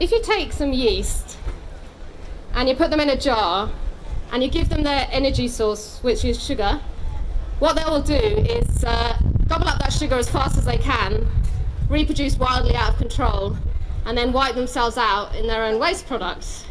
if you take some yeast and you put them in a jar and you give them their energy source, which is sugar, what they will do is gobble up that sugar as fast as they can, reproduce wildly out of control, and then wipe themselves out in their own waste products.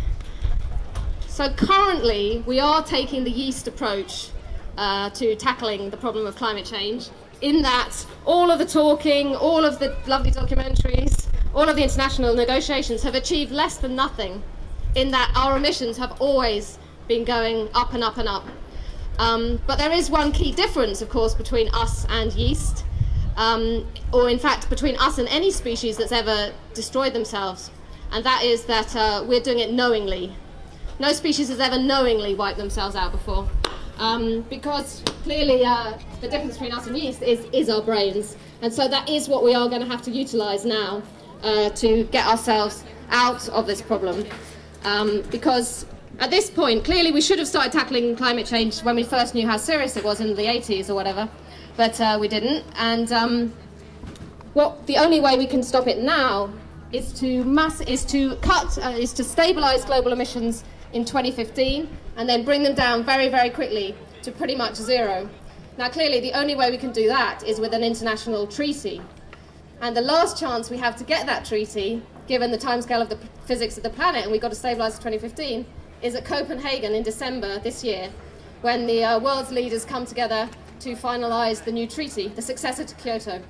So currently, we are taking the yeast approach to tackling the problem of climate change, in that all of the talking, all of the lovely documentaries, all of the international negotiations have achieved less than nothing, in that our emissions have always been going up and up and up. But there is one key difference, of course, between us and yeast, or in fact between us and any species that's ever destroyed themselves, and that is that we're doing it knowingly. No species has ever knowingly wiped themselves out before, because clearly the difference between us and yeast is our brains, and so that is what we are going to have to utilise now to get ourselves out of this problem, because at this point, clearly we should have started tackling climate change when we first knew how serious it was in the 80s or whatever, but we didn't. And the only way we can stop it now is to stabilise global emissions in 2015 and then bring them down very, very quickly to pretty much zero. Now, clearly, the only way we can do that is with an international treaty. And the last chance we have to get that treaty, given the timescale of the physics of the planet, and we've got to stabilise in 2015, is at Copenhagen in December this year, when the world's leaders come together to finalise the new treaty, the successor to Kyoto.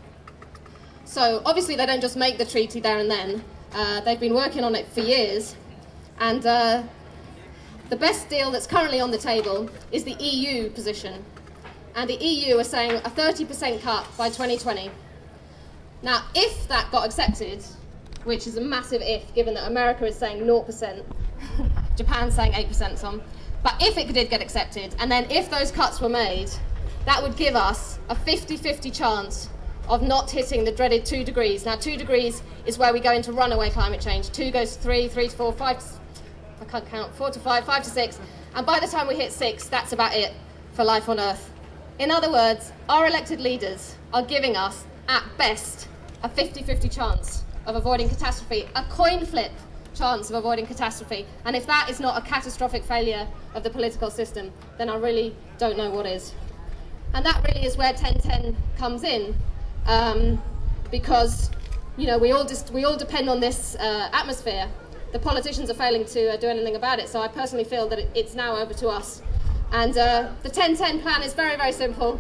So obviously they don't just make the treaty there and then. They've been working on it for years, and the best deal that's currently on the table is the EU position. And the EU are saying a 30% cut by 2020. Now, if that got accepted, which is a massive if, given that America is saying 0%, Japan's saying 8%, some. But if it did get accepted, and then if those cuts were made, that would give us a 50-50 chance of not hitting the dreaded 2 degrees. Now, 2 degrees is where we go into runaway climate change. 2 goes to 3, 3 to 4, 5 to, I can't count, 4 to 5, 5 to 6. And by the time we hit 6, that's about it for life on Earth. In other words, our elected leaders are giving us, at best, a 50-50 chance of avoiding catastrophe, a coin flip chance of avoiding catastrophe. And if that is not a catastrophic failure of the political system, then I really don't know what is. And that really is where 1010 comes in, because we all depend on this atmosphere. The politicians are failing to do anything about it, so I personally feel that it's now over to us. And the 1010 plan is very, very simple.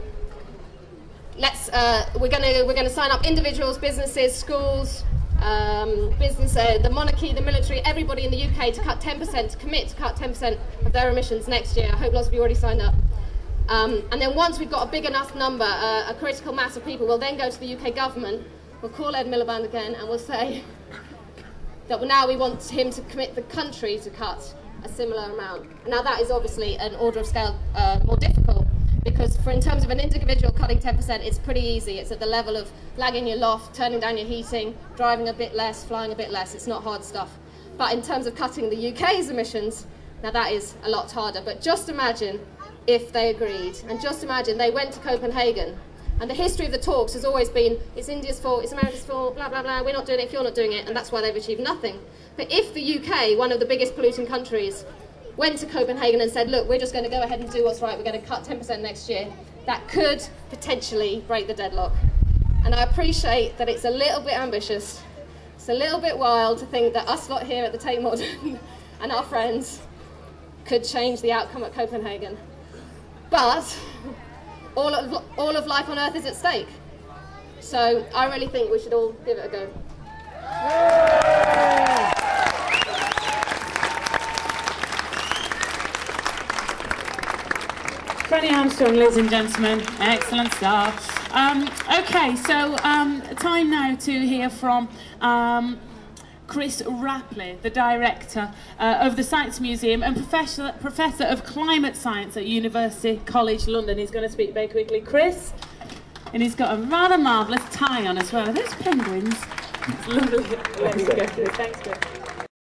We're going to sign up individuals, businesses, schools, the monarchy, the military, everybody in the UK to cut 10%, to commit to cut 10% of their emissions next year. I hope lots of you already signed up. And then once we've got a big enough number, a critical mass of people, we'll then go to the UK government, we'll call Ed Miliband again, and we'll say that now we want him to commit the country to cut a similar amount. Now that is obviously an order of scale more difficult, because in terms of an individual cutting 10%, it's pretty easy. It's at the level of lagging your loft, turning down your heating, driving a bit less, flying a bit less. It's not hard stuff. But in terms of cutting the UK's emissions, now that is a lot harder. But just imagine if they agreed, and just imagine they went to Copenhagen, and the history of the talks has always been, it's India's fault, it's America's fault, blah, blah, blah, we're not doing it if you're not doing it, and that's why they've achieved nothing. But if the UK, one of the biggest polluting countries, went to Copenhagen and said, look, we're just going to go ahead and do what's right, we're going to cut 10% next year, that could potentially break the deadlock. And I appreciate that it's a little bit ambitious, it's a little bit wild to think that us lot here at the Tate Modern and our friends could change the outcome at Copenhagen. But all of life on Earth is at stake. So I really think we should all give it a go. Freddie Armstrong, ladies and gentlemen. Excellent stuff. Okay, so time now to hear from Chris Rapley, the director of the Science Museum and professor of climate science at University College London. He's going to speak very quickly. Chris, and he's got a rather marvellous tie on as well. Are those penguins? It's lovely. Let's go through. Thanks, Chris.